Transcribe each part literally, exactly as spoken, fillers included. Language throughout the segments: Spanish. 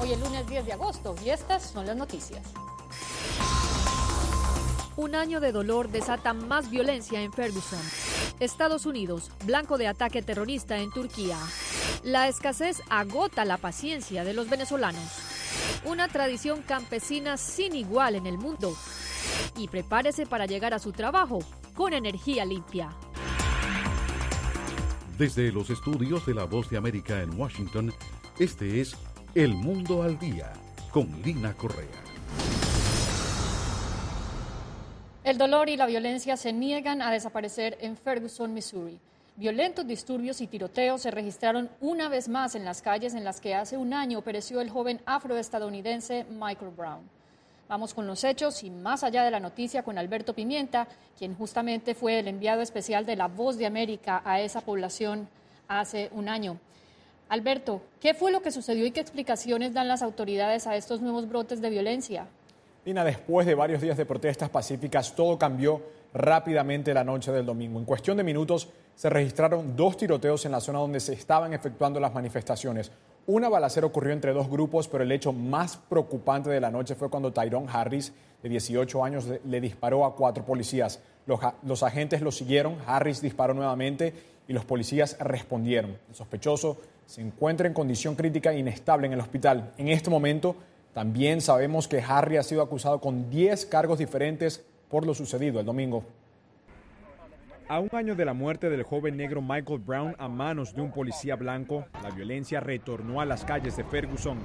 Hoy es lunes diez de agosto y estas son las noticias. Un año de dolor desata más violencia en Ferguson. Estados Unidos, blanco de ataque terrorista en Turquía. La escasez agota la paciencia de los venezolanos. Una tradición campesina sin igual en el mundo. Y prepárese para llegar a su trabajo con energía limpia. Desde los estudios de La Voz de América en Washington, este es El Mundo al Día, con Lina Correa. El dolor y la violencia se niegan a desaparecer en Ferguson, Missouri. Violentos disturbios y tiroteos se registraron una vez más en las calles en las que hace un año pereció el joven afroestadounidense Michael Brown. Vamos con los hechos y más allá de la noticia con Alberto Pimienta, quien justamente fue el enviado especial de La Voz de América a esa población hace un año. Alberto, ¿qué fue lo que sucedió y qué explicaciones dan las autoridades a estos nuevos brotes de violencia? Lina, después de varios días de protestas pacíficas, todo cambió rápidamente la noche del domingo. En cuestión de minutos se registraron dos tiroteos en la zona donde se estaban efectuando las manifestaciones. Una balacera ocurrió entre dos grupos, pero el hecho más preocupante de la noche fue cuando Tyrone Harris, de dieciocho años, le disparó a cuatro policías. Los, los agentes lo siguieron, Harris disparó nuevamente y los policías respondieron. El sospechoso se encuentra en condición crítica e inestable en el hospital. En este momento, también sabemos que Harris ha sido acusado con diez cargos diferentes por lo sucedido el domingo. A un año de la muerte del joven negro Michael Brown a manos de un policía blanco, la violencia retornó a las calles de Ferguson.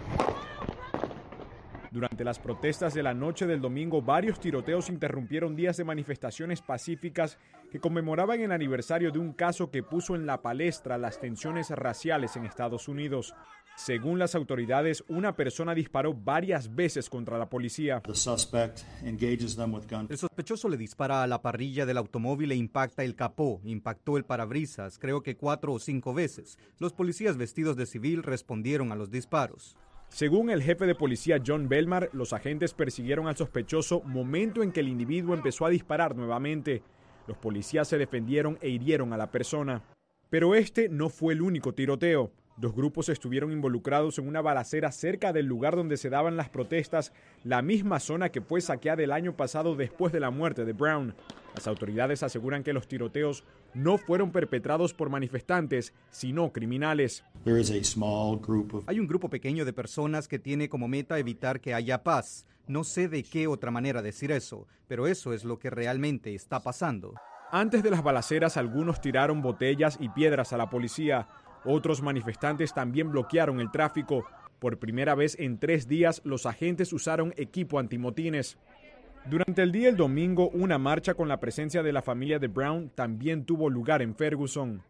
Durante las protestas de la noche del domingo, varios tiroteos interrumpieron días de manifestaciones pacíficas que conmemoraban el aniversario de un caso que puso en la palestra las tensiones raciales en Estados Unidos. Según las autoridades, una persona disparó varias veces contra la policía. El sospechoso le dispara a la parrilla del automóvil e impacta el capó, impactó el parabrisas, creo que cuatro o cinco veces. Los policías vestidos de civil respondieron a los disparos. Según el jefe de policía John Belmar, los agentes persiguieron al sospechoso momento en que el individuo empezó a disparar nuevamente. Los policías se defendieron e hirieron a la persona. Pero este no fue el único tiroteo. Dos grupos estuvieron involucrados en una balacera cerca del lugar donde se daban las protestas, la misma zona que fue saqueada el año pasado después de la muerte de Brown. Las autoridades aseguran que los tiroteos no fueron perpetrados por manifestantes, sino criminales. Hay un grupo pequeño de personas que tiene como meta evitar que haya paz. No sé de qué otra manera decir eso, pero eso es lo que realmente está pasando. Antes de las balaceras, algunos tiraron botellas y piedras a la policía. Otros manifestantes también bloquearon el tráfico. Por primera vez en tres días, los agentes usaron equipo antimotines. Durante el día del domingo, una marcha con la presencia de la familia de Brown también tuvo lugar en Ferguson.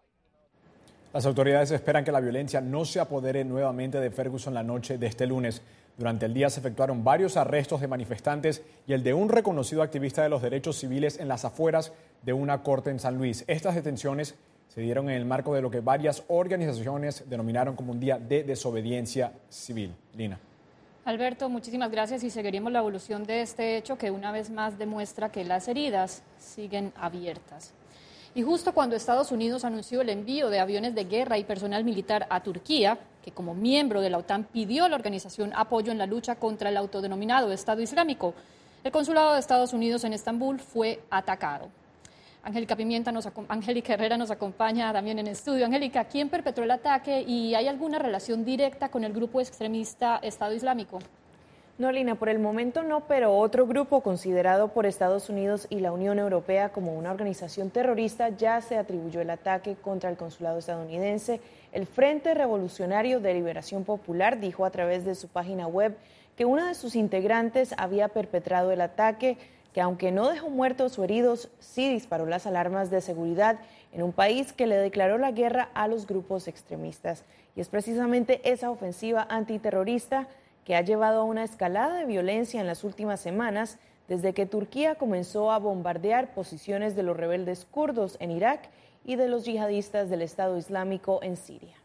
Las autoridades esperan que la violencia no se apodere nuevamente de Ferguson la noche de este lunes. Durante el día se efectuaron varios arrestos de manifestantes y el de un reconocido activista de los derechos civiles en las afueras de una corte en San Luis. Estas detenciones se dieron en el marco de lo que varias organizaciones denominaron como un día de desobediencia civil. Lina. Alberto, muchísimas gracias y seguiremos la evolución de este hecho que una vez más demuestra que las heridas siguen abiertas. Y justo cuando Estados Unidos anunció el envío de aviones de guerra y personal militar a Turquía, que como miembro de la OTAN pidió a la organización apoyo en la lucha contra el autodenominado Estado Islámico, el consulado de Estados Unidos en Estambul fue atacado. Angélica Pimienta, nos, Angélica Herrera nos acompaña también en estudio. Angélica, ¿quién perpetró el ataque y hay alguna relación directa con el grupo extremista Estado Islámico? No, Lina, por el momento no, pero otro grupo considerado por Estados Unidos y la Unión Europea como una organización terrorista ya se atribuyó el ataque contra el consulado estadounidense. El Frente Revolucionario de Liberación Popular dijo a través de su página web que uno de sus integrantes había perpetrado el ataque, que aunque no dejó muertos o heridos, sí disparó las alarmas de seguridad en un país que le declaró la guerra a los grupos extremistas. Y es precisamente esa ofensiva antiterrorista que ha llevado a una escalada de violencia en las últimas semanas, desde que Turquía comenzó a bombardear posiciones de los rebeldes kurdos en Irak y de los yihadistas del Estado Islámico en Siria.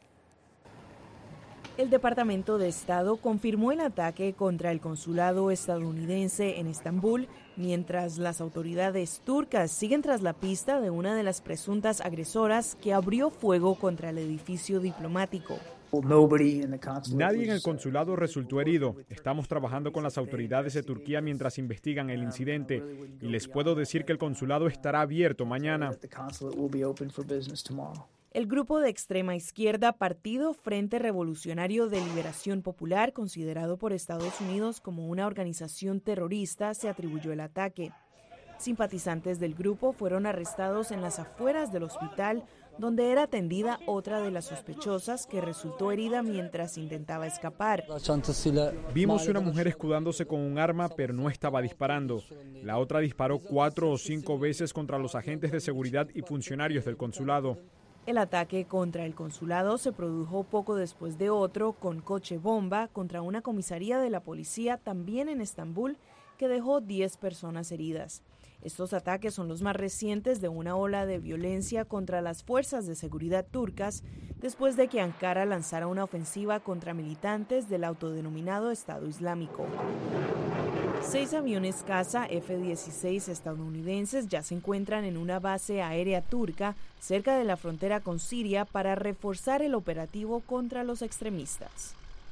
El Departamento de Estado confirmó el ataque contra el consulado estadounidense en Estambul, mientras las autoridades turcas siguen tras la pista de una de las presuntas agresoras que abrió fuego contra el edificio diplomático. Nadie en el consulado resultó herido. Estamos trabajando con las autoridades de Turquía mientras investigan el incidente y les puedo decir que el consulado estará abierto mañana. El grupo de extrema izquierda Partido Frente Revolucionario de Liberación Popular, considerado por Estados Unidos como una organización terrorista, se atribuyó el ataque. Simpatizantes del grupo fueron arrestados en las afueras del hospital, donde era atendida otra de las sospechosas que resultó herida mientras intentaba escapar. Vimos una mujer escudándose con un arma, pero no estaba disparando. La otra disparó cuatro o cinco veces contra los agentes de seguridad y funcionarios del consulado. El ataque contra el consulado se produjo poco después de otro con coche bomba contra una comisaría de la policía también en Estambul que dejó diez personas heridas. Estos ataques son los más recientes de una ola de violencia contra las fuerzas de seguridad turcas después de que Ankara lanzara una ofensiva contra militantes del autodenominado Estado Islámico. Seis aviones caza F dieciséis estadounidenses ya se encuentran en una base aérea turca cerca de la frontera con Siria para reforzar el operativo contra los extremistas.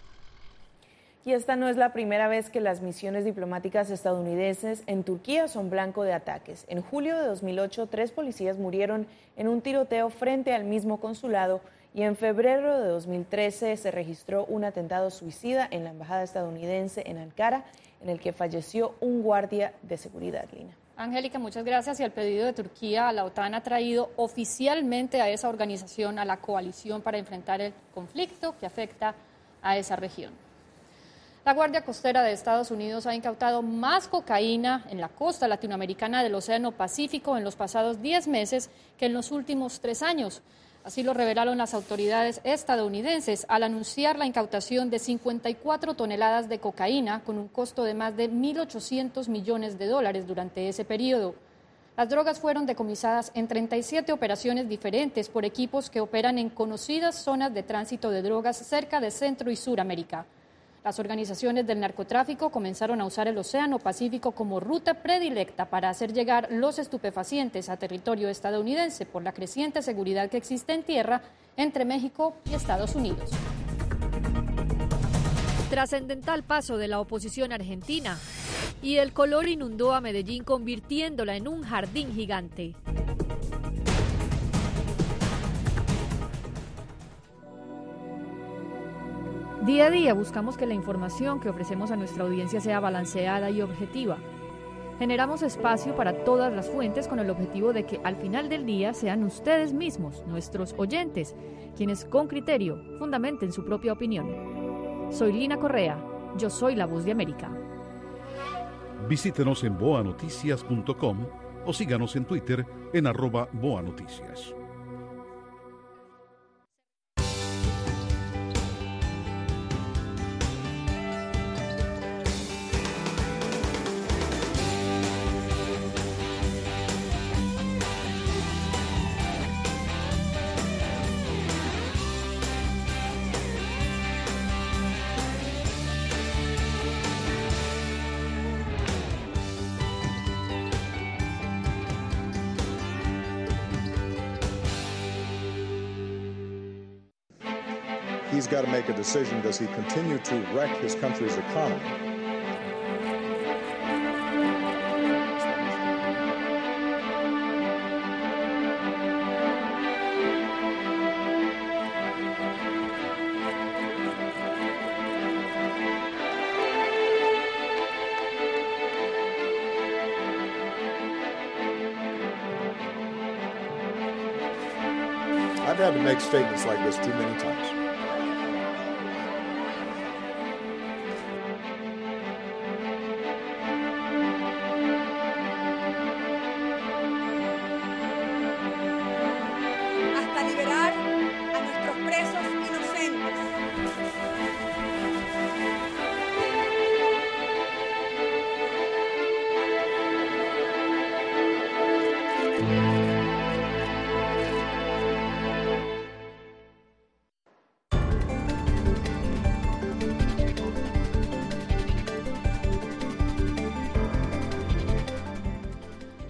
Y esta no es la primera vez que las misiones diplomáticas estadounidenses en Turquía son blanco de ataques. En julio de dos mil ocho, tres policías murieron en un tiroteo frente al mismo consulado y en febrero de dos mil trece se registró un atentado suicida en la embajada estadounidense en Ankara, en el que falleció un guardia de seguridad, Lina. Angélica, muchas gracias. Y al pedido de Turquía, la OTAN ha traído oficialmente a esa organización a la coalición para enfrentar el conflicto que afecta a esa región. La Guardia Costera de Estados Unidos ha incautado más cocaína en la costa latinoamericana del Océano Pacífico en los pasados diez meses que en los últimos tres años. Así lo revelaron las autoridades estadounidenses al anunciar la incautación de cincuenta y cuatro toneladas de cocaína con un costo de más de mil ochocientos millones de dólares durante ese periodo. Las drogas fueron decomisadas en treinta y siete operaciones diferentes por equipos que operan en conocidas zonas de tránsito de drogas cerca de Centro y Suramérica. Las organizaciones del narcotráfico comenzaron a usar el Océano Pacífico como ruta predilecta para hacer llegar los estupefacientes a territorio estadounidense por la creciente seguridad que existe en tierra entre México y Estados Unidos. Trascendental paso de la oposición argentina y el color inundó a Medellín convirtiéndola en un jardín gigante. Día a día buscamos que la información que ofrecemos a nuestra audiencia sea balanceada y objetiva. Generamos espacio para todas las fuentes con el objetivo de que al final del día sean ustedes mismos, nuestros oyentes, quienes con criterio fundamenten su propia opinión. Soy Lina Correa, yo soy la Voz de América. Visítenos en boa noticias punto com o síganos en Twitter en arroba boanoticias. He's got to make a decision. Does he continue to wreck his country's economy? I've had to make statements like this too many times.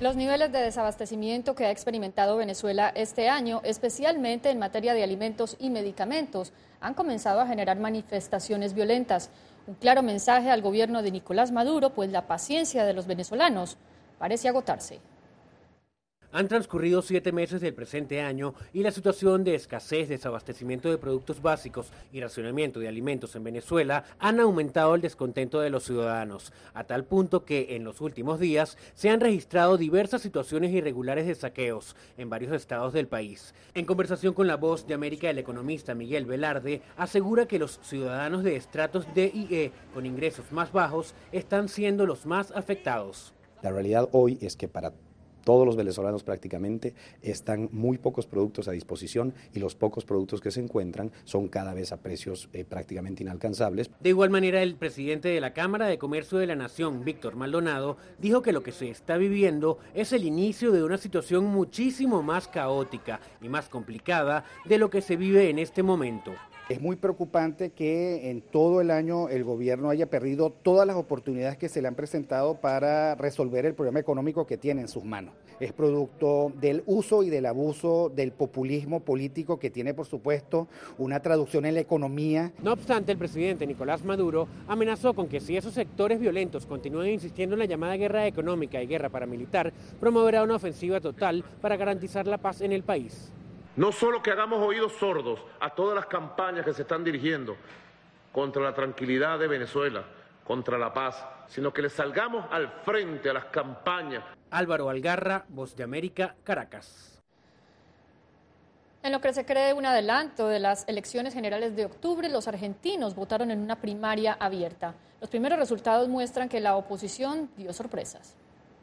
Los niveles de desabastecimiento que ha experimentado Venezuela este año, especialmente en materia de alimentos y medicamentos, han comenzado a generar manifestaciones violentas. Un claro mensaje al gobierno de Nicolás Maduro, pues la paciencia de los venezolanos parece agotarse. Han transcurrido siete meses del presente año y la situación de escasez, desabastecimiento de productos básicos y racionamiento de alimentos en Venezuela han aumentado el descontento de los ciudadanos, a tal punto que en los últimos días se han registrado diversas situaciones irregulares de saqueos en varios estados del país. En conversación con La Voz de América, el economista Miguel Velarde asegura que los ciudadanos de estratos D y E con ingresos más bajos están siendo los más afectados. La realidad hoy es que para todos los venezolanos prácticamente están muy pocos productos a disposición y los pocos productos que se encuentran son cada vez a precios eh, prácticamente inalcanzables. De igual manera, el presidente de la Cámara de Comercio de la Nación, Víctor Maldonado, dijo que lo que se está viviendo es el inicio de una situación muchísimo más caótica y más complicada de lo que se vive en este momento. Es muy preocupante que en todo el año el gobierno haya perdido todas las oportunidades que se le han presentado para resolver el problema económico que tiene en sus manos. Es producto del uso y del abuso del populismo político que tiene, por supuesto, una traducción en la economía. No obstante, el presidente Nicolás Maduro amenazó con que si esos sectores violentos continúan insistiendo en la llamada guerra económica y guerra paramilitar, promoverá una ofensiva total para garantizar la paz en el país. No solo que hagamos oídos sordos a todas las campañas que se están dirigiendo contra la tranquilidad de Venezuela, contra la paz, sino que le salgamos al frente a las campañas. Álvaro Algarra, Voz de América, Caracas. En lo que se cree un adelanto de las elecciones generales de octubre, los argentinos votaron en una primaria abierta. Los primeros resultados muestran que la oposición dio sorpresas.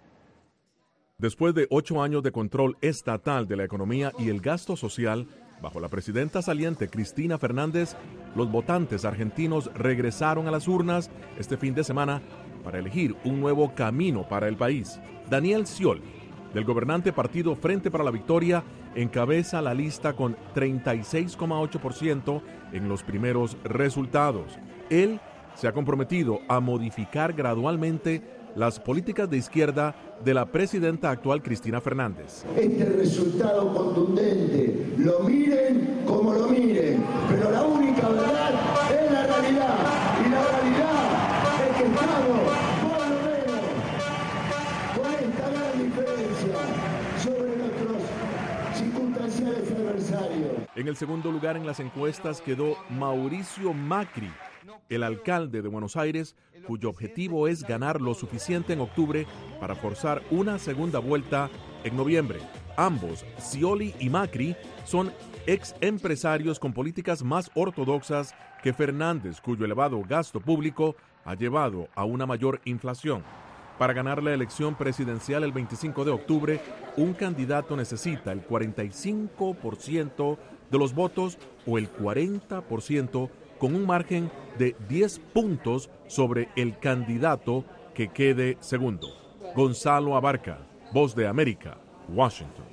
Después de ocho años de control estatal de la economía y el gasto social, bajo la presidenta saliente Cristina Fernández, los votantes argentinos regresaron a las urnas este fin de semana para elegir un nuevo camino para el país. Daniel Scioli, del gobernante partido Frente para la Victoria, encabeza la lista con treinta y seis coma ocho por ciento en los primeros resultados. Él se ha comprometido a modificar gradualmente las políticas de izquierda de la presidenta actual Cristina Fernández. Este resultado contundente, lo miren como lo miren, pero la única verdad es la realidad, y la realidad es que estamos, por lo menos, con esta gran diferencia sobre nuestros circunstanciales adversarios. En el segundo lugar en las encuestas quedó Mauricio Macri, el alcalde de Buenos Aires, cuyo objetivo es ganar lo suficiente en octubre para forzar una segunda vuelta en noviembre. Ambos, Scioli y Macri, son ex empresarios con políticas más ortodoxas que Fernández, cuyo elevado gasto público ha llevado a una mayor inflación. Para ganar la elección presidencial el veinticinco de octubre, un candidato necesita el cuarenta y cinco por ciento de los votos o el cuarenta por ciento con un margen de diez puntos sobre el candidato que quede segundo. Gonzalo Abarca, Voz de América, Washington.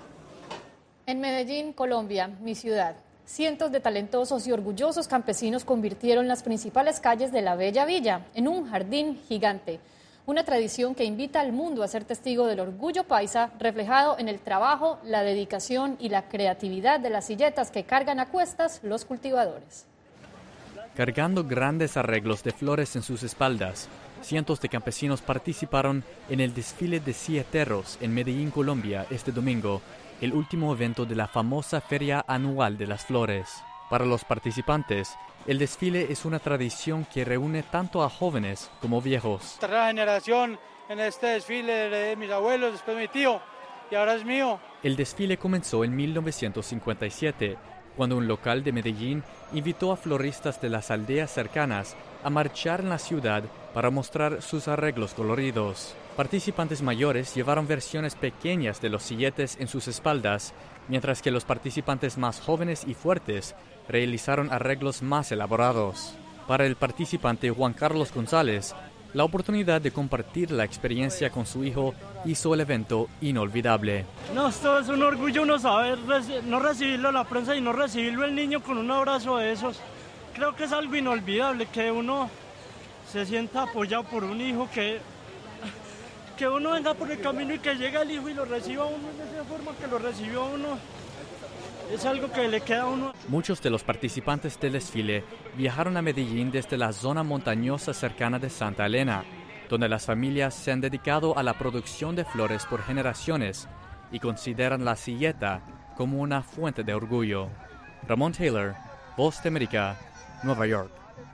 En Medellín, Colombia, mi ciudad, cientos de talentosos y orgullosos campesinos convirtieron las principales calles de la Bella Villa en un jardín gigante. Una tradición que invita al mundo a ser testigo del orgullo paisa reflejado en el trabajo, la dedicación y la creatividad de las silletas que cargan a cuestas los cultivadores. Cargando grandes arreglos de flores en sus espaldas, cientos de campesinos participaron en el desfile de Cieterros en Medellín, Colombia, este domingo, el último evento de la famosa Feria Anual de las Flores. Para los participantes, el desfile es una tradición que reúne tanto a jóvenes como viejos. Tercera generación en este desfile de mis abuelos, después mi tío, y ahora es mío. El desfile comenzó en mil novecientos cincuenta y siete, cuando un local de Medellín invitó a floristas de las aldeas cercanas a marchar en la ciudad para mostrar sus arreglos coloridos. Participantes mayores llevaron versiones pequeñas de los silletes en sus espaldas, mientras que los participantes más jóvenes y fuertes realizaron arreglos más elaborados. Para el participante Juan Carlos González, la oportunidad de compartir la experiencia con su hijo hizo el evento inolvidable. No, esto es un orgullo uno saber, no recibirlo la prensa y no recibirlo el niño con un abrazo de esos. Creo que es algo inolvidable que uno se sienta apoyado por un hijo que, que uno venga por el camino y que llegue el hijo y lo reciba a uno de esa forma que lo recibió a uno, es algo que le queda a uno. Muchos de los participantes del desfile viajaron a Medellín desde la zona montañosa cercana de Santa Elena, donde las familias se han dedicado a la producción de flores por generaciones y consideran la silleta como una fuente de orgullo. Ramón Taylor, Voz de América, Nueva York.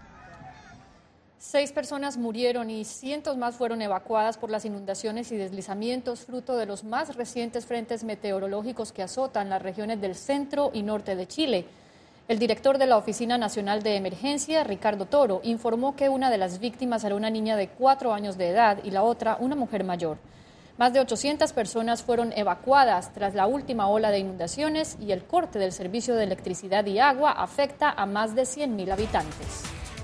Seis personas murieron y cientos más fueron evacuadas por las inundaciones y deslizamientos fruto de los más recientes frentes meteorológicos que azotan las regiones del centro y norte de Chile. El director de la Oficina Nacional de Emergencia, Ricardo Toro, informó que una de las víctimas era una niña de cuatro años de edad y la otra una mujer mayor. Más de ochocientas personas fueron evacuadas tras la última ola de inundaciones y el corte del servicio de electricidad y agua afecta a más de cien mil habitantes.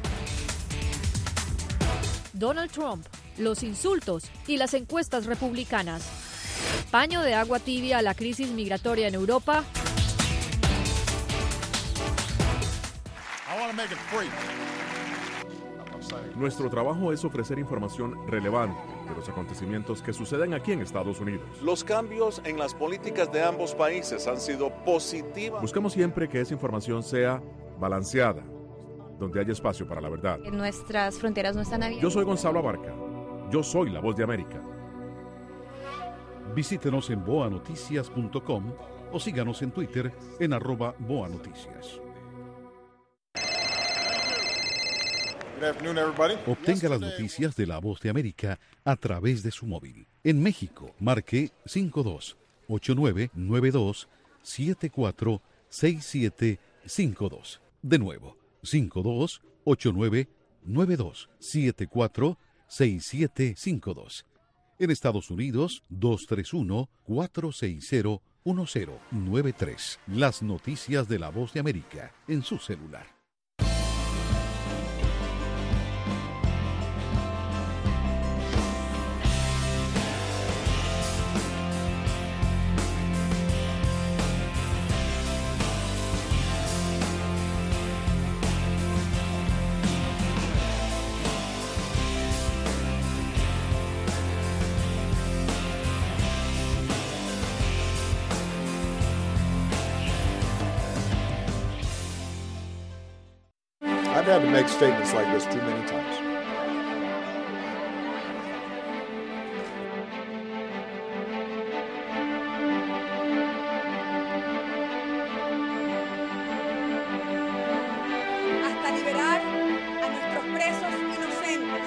Donald Trump, los insultos y las encuestas republicanas. Paño de agua tibia a la crisis migratoria en Europa. Nuestro trabajo es ofrecer información relevante de los acontecimientos que suceden aquí en Estados Unidos. Los cambios en las políticas de ambos países han sido positivas. Buscamos siempre que esa información sea balanceada, donde haya espacio para la verdad. Nuestras fronteras no están abiertas. Yo soy Gonzalo Abarca. Yo soy la Voz de América. Visítenos en boa noticias punto com o síganos en Twitter en arroba boa noticias. Obtenga las noticias de La Voz de América a través de su móvil. En México, marque cinco dos ocho nueve nueve dos siete cuatro seis siete cinco dos. De nuevo, cinco dos ocho nueve nueve dos siete cuatro seis siete cinco dos. En Estados Unidos, dos tres uno cuatro seis cero uno cero nueve tres. Las noticias de La Voz de América en su celular. I've had to make statements like this too many times. Hasta liberar a nuestros presos inocentes.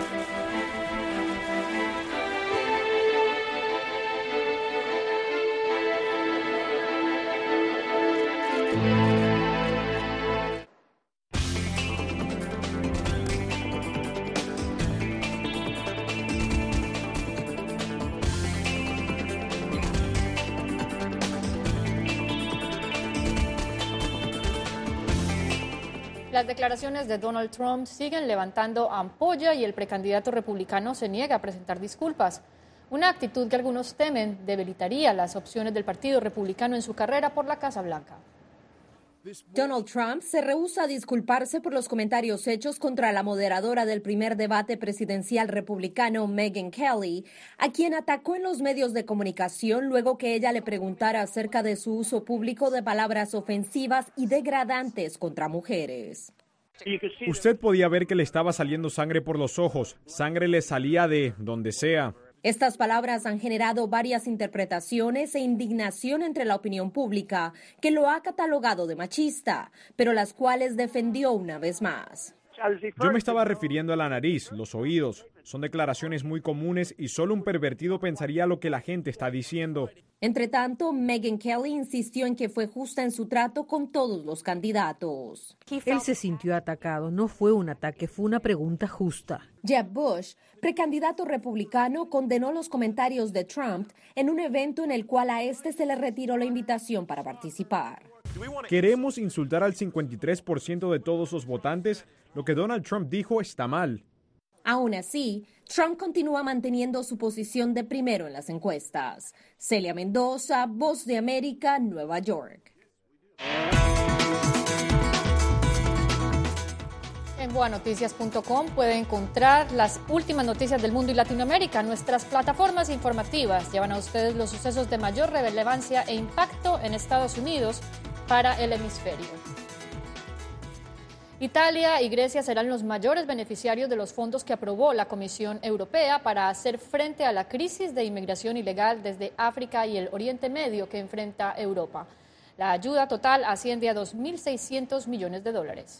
Las declaraciones de Donald Trump siguen levantando ampolla y el precandidato republicano se niega a presentar disculpas. Una actitud que algunos temen debilitaría las opciones del Partido Republicano en su carrera por la Casa Blanca. Donald Trump se rehúsa a disculparse por los comentarios hechos contra la moderadora del primer debate presidencial republicano, Megyn Kelly, a quien atacó en los medios de comunicación luego que ella le preguntara acerca de su uso público de palabras ofensivas y degradantes contra mujeres. Usted podía ver que le estaba saliendo sangre por los ojos. Sangre le salía de donde sea. Estas palabras han generado varias interpretaciones e indignación entre la opinión pública, que lo ha catalogado de machista, pero las cuales defendió una vez más. Yo me estaba refiriendo a la nariz, los oídos. Son declaraciones muy comunes y solo un pervertido pensaría lo que la gente está diciendo. Entre tanto, Megyn Kelly insistió en que fue justa en su trato con todos los candidatos. Él se sintió atacado, no fue un ataque, fue una pregunta justa. Jeb Bush, precandidato republicano, condenó los comentarios de Trump en un evento en el cual a este se le retiró la invitación para participar. ¿Queremos insultar al cincuenta y tres por ciento de todos los votantes? Lo que Donald Trump dijo está mal. Aún así, Trump continúa manteniendo su posición de primero en las encuestas. Celia Mendoza, Voz de América, Nueva York. En boa noticias punto com puede encontrar las últimas noticias del mundo y Latinoamérica. Nuestras plataformas informativas llevan a ustedes los sucesos de mayor relevancia e impacto en Estados Unidos para el hemisferio. Italia y Grecia serán los mayores beneficiarios de los fondos que aprobó la Comisión Europea para hacer frente a la crisis de inmigración ilegal desde África y el Oriente Medio que enfrenta Europa. La ayuda total asciende a dos mil seiscientos millones de dólares.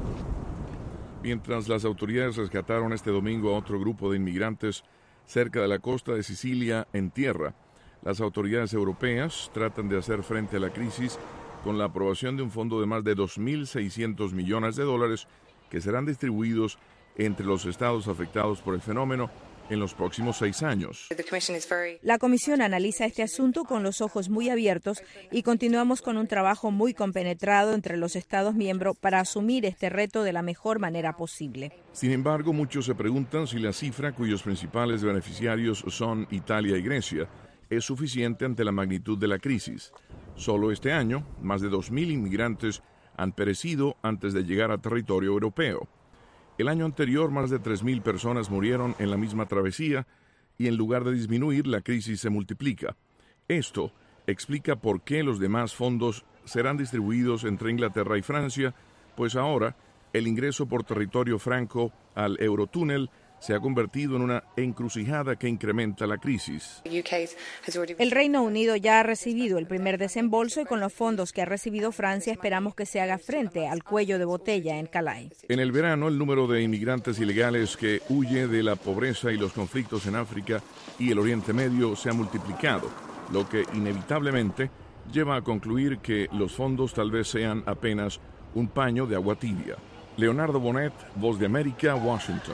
Mientras las autoridades rescataron este domingo a otro grupo de inmigrantes cerca de la costa de Sicilia en tierra, las autoridades europeas tratan de hacer frente a la crisis con la aprobación de un fondo de más de dos mil seiscientos millones de dólares que serán distribuidos entre los estados afectados por el fenómeno en los próximos seis años. La Comisión analiza este asunto con los ojos muy abiertos y continuamos con un trabajo muy compenetrado entre los Estados miembros para asumir este reto de la mejor manera posible. Sin embargo, muchos se preguntan si la cifra cuyos principales beneficiarios son Italia y Grecia es suficiente ante la magnitud de la crisis. Solo este año, más de dos mil inmigrantes han perecido antes de llegar a territorio europeo. El año anterior, más de tres mil personas murieron en la misma travesía y en lugar de disminuir, la crisis se multiplica. Esto explica por qué los demás fondos serán distribuidos entre Inglaterra y Francia, pues ahora el ingreso por territorio franco al Eurotúnel se ha convertido en una encrucijada que incrementa la crisis. El Reino Unido ya ha recibido el primer desembolso y con los fondos que ha recibido Francia esperamos que se haga frente al cuello de botella en Calais. En el verano, el número de inmigrantes ilegales que huye de la pobreza y los conflictos en África y el Oriente Medio se ha multiplicado, lo que inevitablemente lleva a concluir que los fondos tal vez sean apenas un paño de agua tibia. Leonardo Bonet, Voz de América, Washington.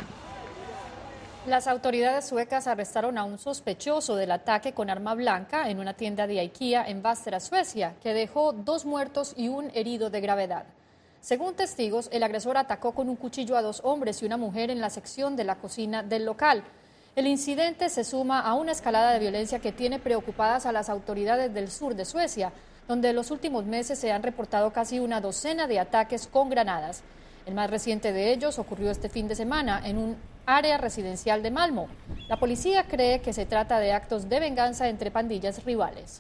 Las autoridades suecas arrestaron a un sospechoso del ataque con arma blanca en una tienda de IKEA en Västerås, Suecia, que dejó dos muertos y un herido de gravedad. Según testigos, el agresor atacó con un cuchillo a dos hombres y una mujer en la sección de la cocina del local. El incidente se suma a una escalada de violencia que tiene preocupadas a las autoridades del sur de Suecia, donde en los últimos meses se han reportado casi una docena de ataques con granadas. El más reciente de ellos ocurrió este fin de semana en un área residencial de Malmö. La policía cree que se trata de actos de venganza entre pandillas rivales.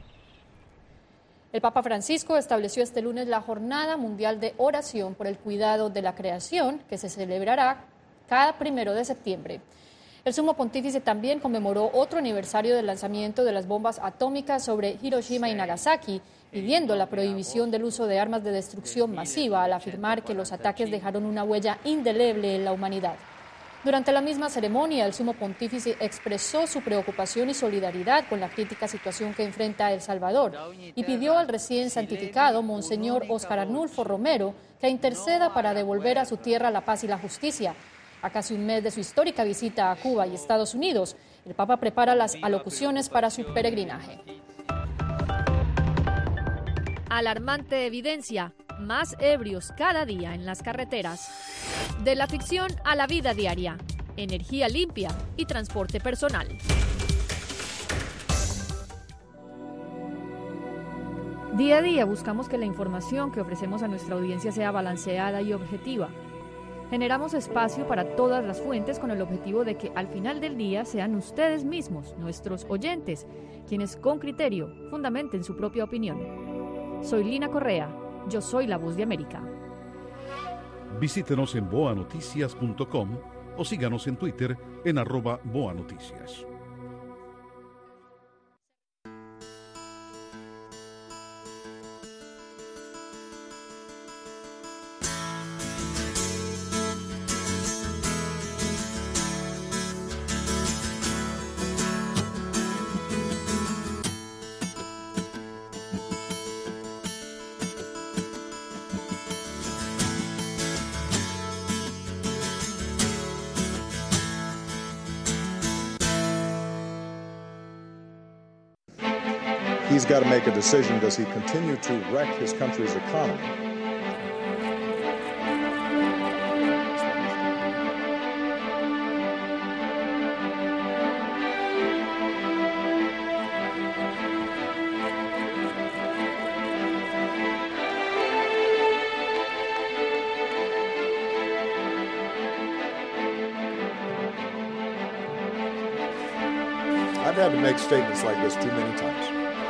El Papa Francisco estableció este lunes la Jornada Mundial de Oración por el Cuidado de la Creación, que se celebrará cada primero de septiembre. El Sumo Pontífice también conmemoró otro aniversario del lanzamiento de las bombas atómicas sobre Hiroshima y Nagasaki, pidiendo la prohibición del uso de armas de destrucción masiva al afirmar que los ataques dejaron una huella indeleble en la humanidad. Durante la misma ceremonia, el Sumo Pontífice expresó su preocupación y solidaridad con la crítica situación que enfrenta El Salvador y pidió al recién santificado Monseñor Óscar Arnulfo Romero que interceda para devolver a su tierra la paz y la justicia. A casi un mes de su histórica visita a Cuba y Estados Unidos, el Papa prepara las alocuciones para su peregrinaje. Alarmante evidencia, más ebrios cada día en las carreteras. De la ficción a la vida diaria, energía limpia y transporte personal. Día a día buscamos que la información que ofrecemos a nuestra audiencia sea balanceada y objetiva. Generamos espacio para todas las fuentes con el objetivo de que al final del día sean ustedes mismos, nuestros oyentes, quienes con criterio fundamenten su propia opinión. Soy Lina Correa, yo soy la Voz de América. Visítenos en boa noticias punto com o síganos en Twitter en arroba boanoticias. He's got to make a decision. Does he continue to wreck his country's economy? I've had to make statements like this too many times.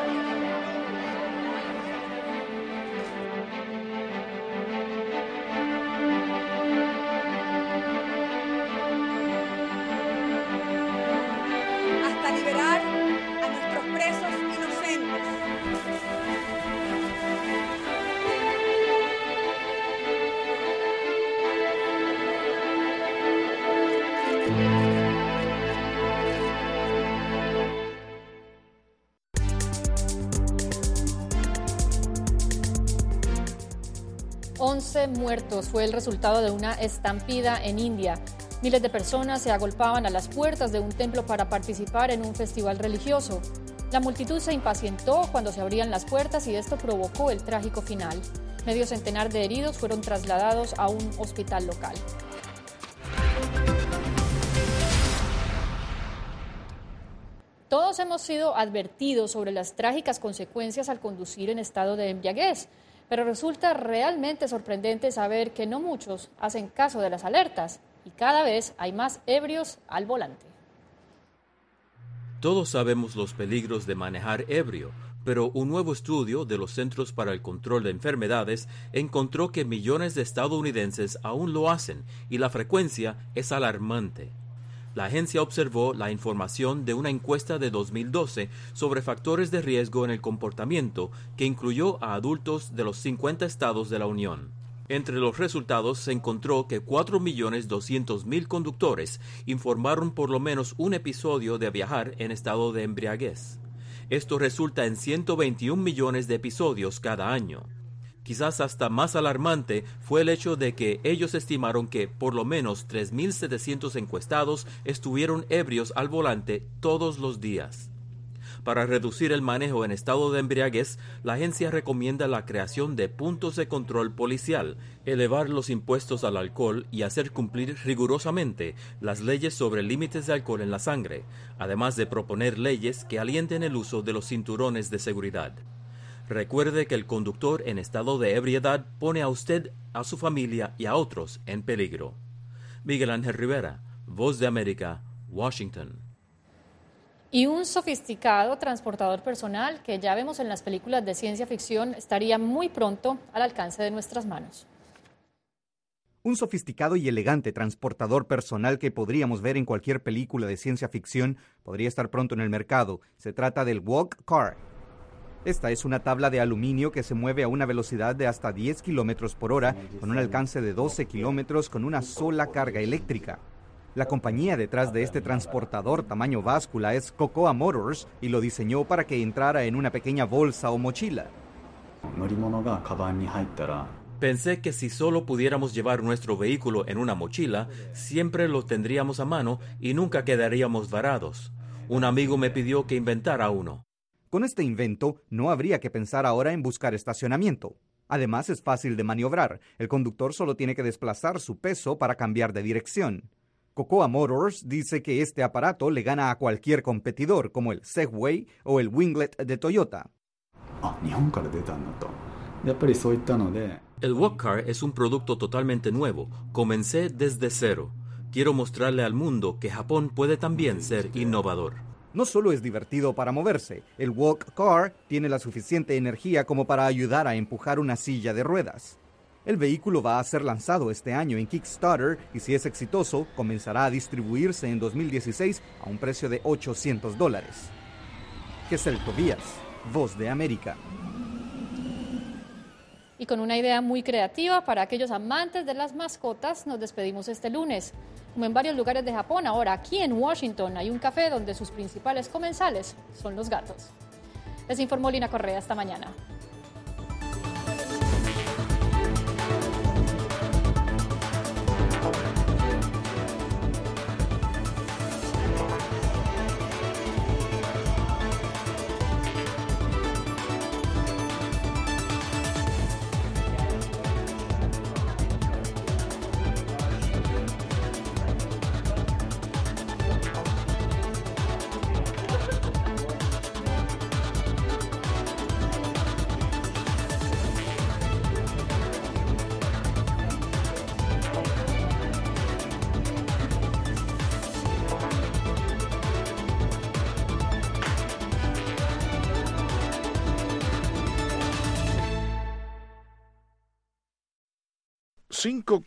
Hasta liberar a nuestros presos inocentes. once muertos fue el resultado de una estampida en India. Miles de personas se agolpaban a las puertas de un templo para participar en un festival religioso. La multitud se impacientó cuando se abrían las puertas y esto provocó el trágico final. Medio centenar de heridos fueron trasladados a un hospital local. Todos hemos sido advertidos sobre las trágicas consecuencias al conducir en estado de embriaguez, pero resulta realmente sorprendente saber que no muchos hacen caso de las alertas y cada vez hay más ebrios al volante. Todos sabemos los peligros de manejar ebrio, pero un nuevo estudio de los Centros para el Control de Enfermedades encontró que millones de estadounidenses aún lo hacen y la frecuencia es alarmante. La agencia observó la información de una encuesta de dos mil doce sobre factores de riesgo en el comportamiento que incluyó a adultos de los cincuenta estados de la Unión. Entre los resultados se encontró que cuatro millones doscientos mil conductores informaron por lo menos un episodio de viajar en estado de embriaguez. Esto resulta en ciento veintiún millones de episodios cada año. Quizás hasta más alarmante fue el hecho de que ellos estimaron que por lo menos tres mil setecientos encuestados estuvieron ebrios al volante todos los días. Para reducir el manejo en estado de embriaguez, la agencia recomienda la creación de puntos de control policial, elevar los impuestos al alcohol y hacer cumplir rigurosamente las leyes sobre límites de alcohol en la sangre, además de proponer leyes que alienten el uso de los cinturones de seguridad. Recuerde que el conductor en estado de ebriedad pone a usted, a su familia y a otros en peligro. Miguel Ángel Rivera, Voz de América, Washington. Y un sofisticado transportador personal que ya vemos en las películas de ciencia ficción estaría muy pronto al alcance de nuestras manos. Un sofisticado y elegante transportador personal que podríamos ver en cualquier película de ciencia ficción podría estar pronto en el mercado. Se trata del Walk Car. Esta es una tabla de aluminio que se mueve a una velocidad de hasta diez kilómetros por hora, con un alcance de doce kilómetros con una sola carga eléctrica. La compañía detrás de este transportador tamaño báscula es Cocoa Motors y lo diseñó para que entrara en una pequeña bolsa o mochila. Pensé que si solo pudiéramos llevar nuestro vehículo en una mochila, siempre lo tendríamos a mano y nunca quedaríamos varados. Un amigo me pidió que inventara uno. Con este invento, no habría que pensar ahora en buscar estacionamiento. Además, es fácil de maniobrar. El conductor solo tiene que desplazar su peso para cambiar de dirección. Cocoa Motors dice que este aparato le gana a cualquier competidor, como el Segway o el Winglet de Toyota. El Walk Car es un producto totalmente nuevo. Comencé desde cero. Quiero mostrarle al mundo que Japón puede también ser innovador. No solo es divertido para moverse, el Walk Car tiene la suficiente energía como para ayudar a empujar una silla de ruedas. El vehículo va a ser lanzado este año en Kickstarter y si es exitoso, comenzará a distribuirse en dos mil dieciséis a un precio de ochocientos dólares. Gesell Tobías, Voz de América. Y con una idea muy creativa para aquellos amantes de las mascotas, nos despedimos este lunes. Como en varios lugares de Japón, ahora aquí en Washington hay un café donde sus principales comensales son los gatos. Les informó Lina Correa esta mañana. cinco